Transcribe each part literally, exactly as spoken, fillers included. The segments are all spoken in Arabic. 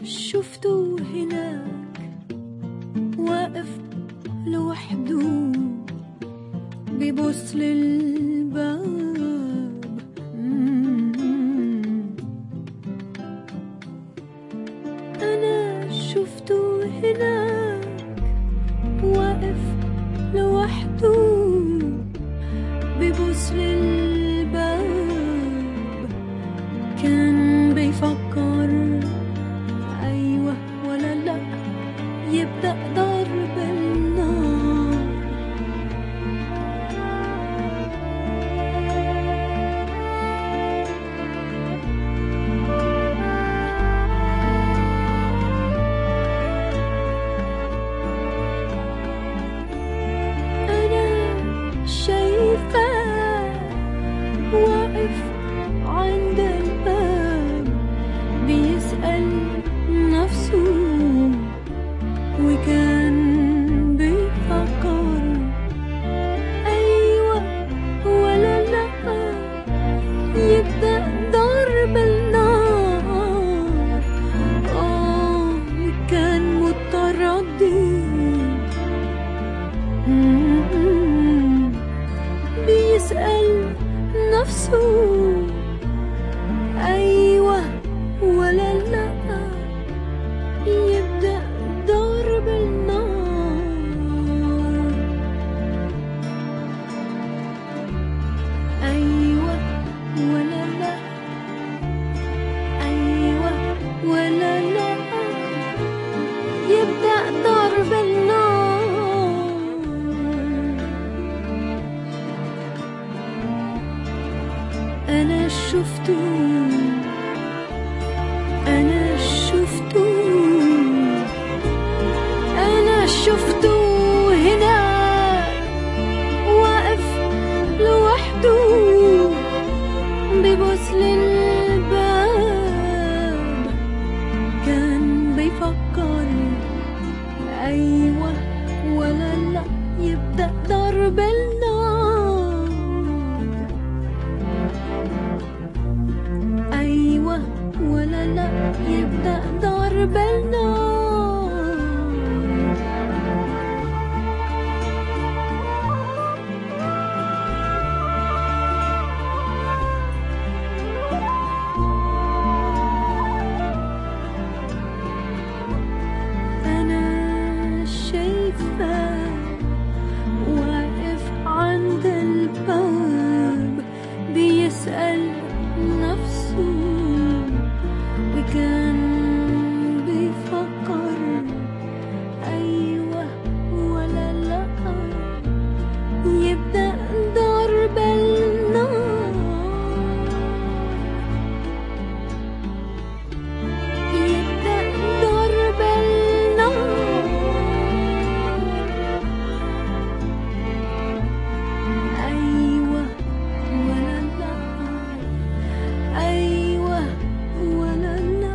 شفته هناك واقف لوحده بيبص للباب. أنا شفته هناك واقف لوحده بيبص للباب. كان بيفكر أيوة ولا لأ يبدأ ضرب النار. أنا شايفاه واقف عند الباب بيسأل نفسه وكان بيفكر أيوة ولا لأ يبدأ ضرب النار. آه كان متردد بيسأل نفسه أيوة ولا لأ يبدأ ضرب النار. أيوة ولا لأ أيوة ولا لأ يبدأ ضرب النار. أنا شفته أنا شفته أنا شفته هناك واقف لوحده بيبص للباب. كان بيفكر أيوة ولا لأ يبدأ ضرب النار. أيوة ولا لأ يبدأ ضرب النار. أنا شايفاه واقف عند الباب بيسأل نفسه وكان بيفكر أيوة ولا لأ يبدأ ضرب النار. يبدأ ضرب النار. أيوة ولا لأ أيوة ولا لأ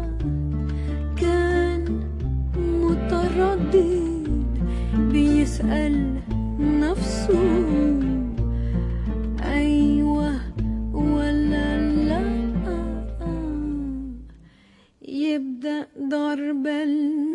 كان متردد بيسأل نفسه أيوة ولا لأ يبدأ ضرب النار.